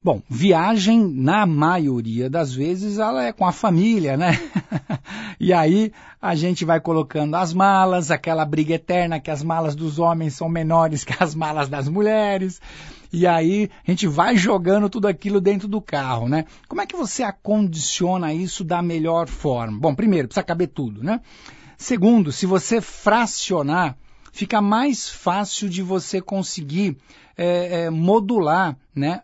Bom, viagem, na maioria das vezes, ela é com a família, né? E aí a gente vai colocando as malas, aquela briga eterna que as malas dos homens são menores que as malas das mulheres. E aí a gente vai jogando tudo aquilo dentro do carro, né? Como é que você acondiciona isso da melhor forma? Bom, primeiro, precisa caber tudo, né? Segundo, se você fracionar, fica mais fácil de você conseguir modular, né?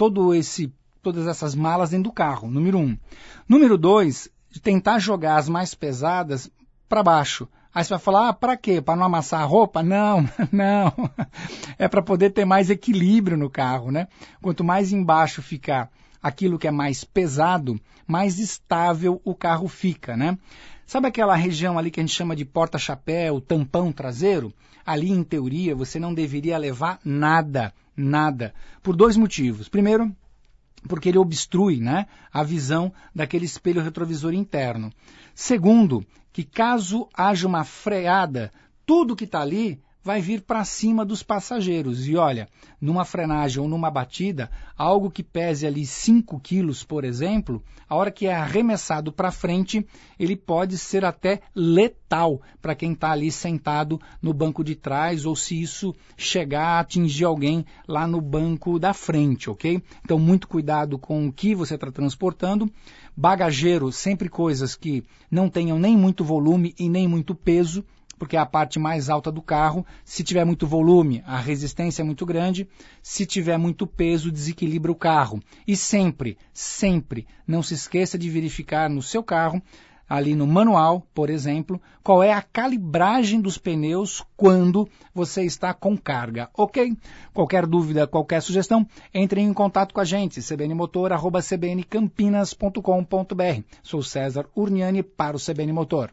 Todas essas malas dentro do carro, número 1. Número 2, tentar jogar as mais pesadas para baixo. Aí você vai falar, para quê? Para não amassar a roupa? Não, não. É para poder ter mais equilíbrio no carro, né? Quanto mais embaixo ficar aquilo que é mais pesado, mais estável o carro fica, né? Sabe aquela região ali que a gente chama de porta-chapéu, tampão traseiro? Ali, em teoria, você não deveria levar nada, por 2 motivos. Primeiro, porque ele obstrui, né, a visão daquele espelho retrovisor interno. Segundo, que caso haja uma freada, tudo que está ali vai vir para cima dos passageiros. E olha, numa frenagem ou numa batida, algo que pese ali 5 quilos, por exemplo, a hora que é arremessado para frente, ele pode ser até letal para quem está ali sentado no banco de trás ou se isso chegar a atingir alguém lá no banco da frente, ok? Então, muito cuidado com o que você está transportando. Bagageiro, sempre coisas que não tenham nem muito volume e nem muito peso, porque é a parte mais alta do carro. Se tiver muito volume, a resistência é muito grande. Se tiver muito peso, desequilibra o carro. E sempre, não se esqueça de verificar no seu carro, ali no manual, por exemplo, qual é a calibragem dos pneus quando você está com carga, ok? Qualquer dúvida, qualquer sugestão, entre em contato com a gente, cbnmotor@cbncampinas.com.br. Sou César Urniani para o CBN Motor.